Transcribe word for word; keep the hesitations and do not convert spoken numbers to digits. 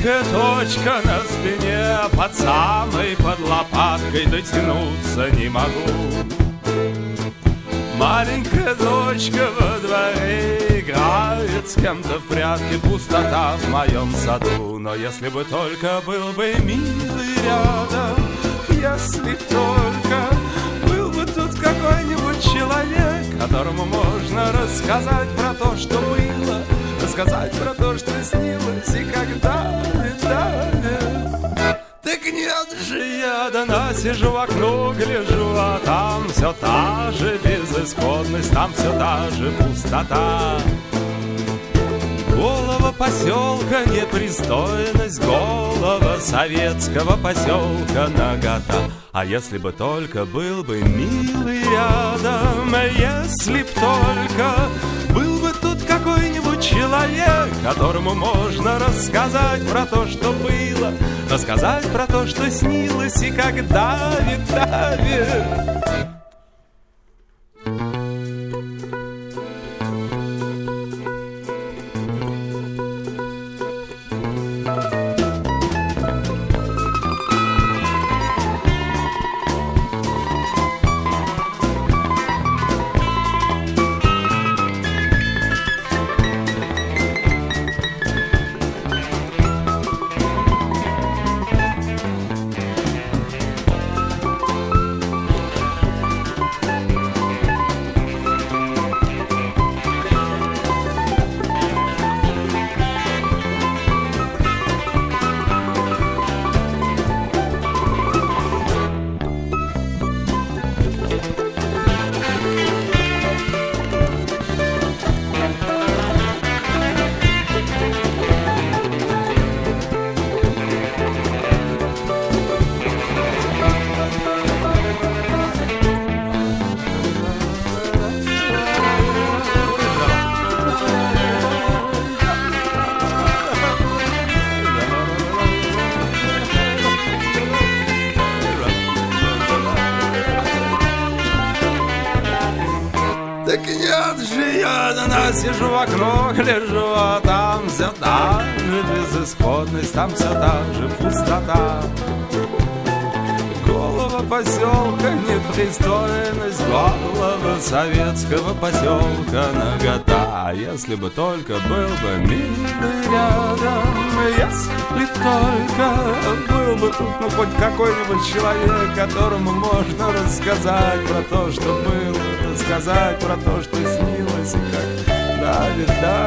Маленькая точка на спине, под самой под лопаткой дотянуться не могу. Маленькая дочка во дворе играет с кем-то в прятки, пустота в моем саду. Но если бы только был бы милый рядом, если б только был бы тут какой-нибудь человек, которому можно рассказать про то, что было, рассказать про то, что снилось и когда летали. Так нет же, я до нас сижу, в окно гляжу, а там все та же безысходность, там все та же пустота. Голова поселка непристойность, голова советского поселка нагота. А если бы только был бы милый рядом, если б только был бы тут какой-нибудь человек, которому можно рассказать про то, что было, рассказать про то, что снилось и когда витали. Сижу в окно, гляжу, а там все та же безысходность, там все та же пустота. Голова поселка непристойность, голова советского поселка нагота. Если бы только был бы милый рядом, если только был бы тут ну хоть какой-нибудь человек, которому можно рассказать про то, что было, рассказать про то, что снилось и как да, да,